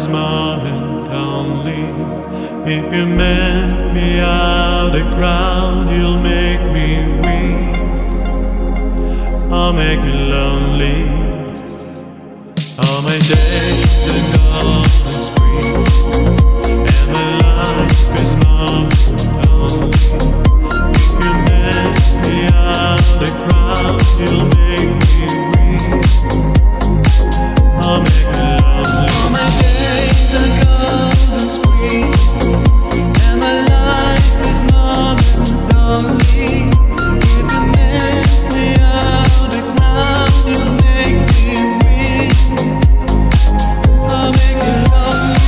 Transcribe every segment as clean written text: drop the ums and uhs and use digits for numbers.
is moment only. If you met me out the crowd, you'll make me weak or make me lonely. All my days are gone as spring, and my life is moment only. If you met me out the crowd, you'll make me weak or make me lonely. All my days are golden spring, and my life is moment only. If you met me out the crowd, you'll make me weak or make me lonely.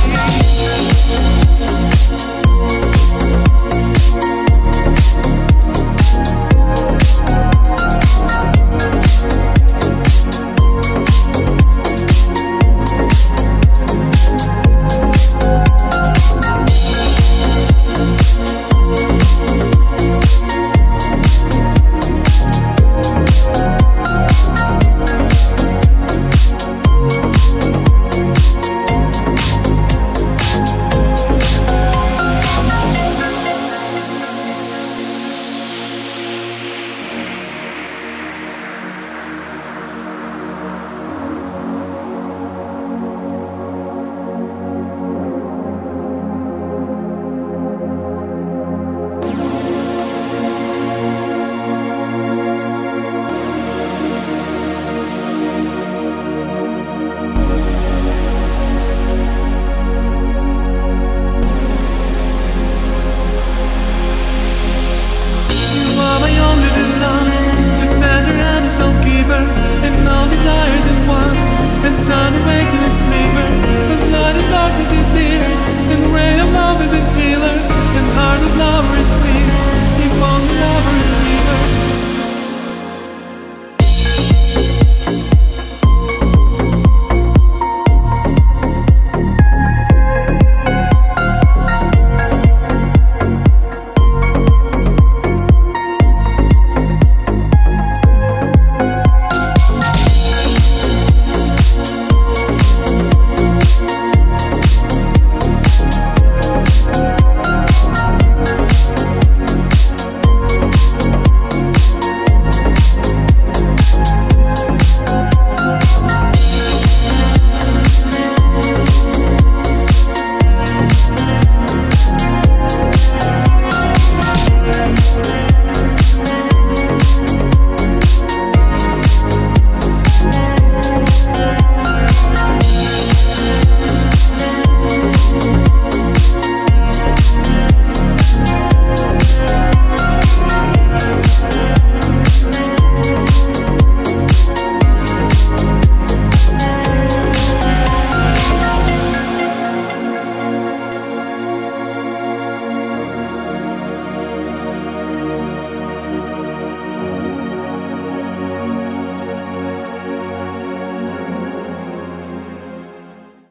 And all desires in one, and sun awakened a sleeper, as light and darkness is near.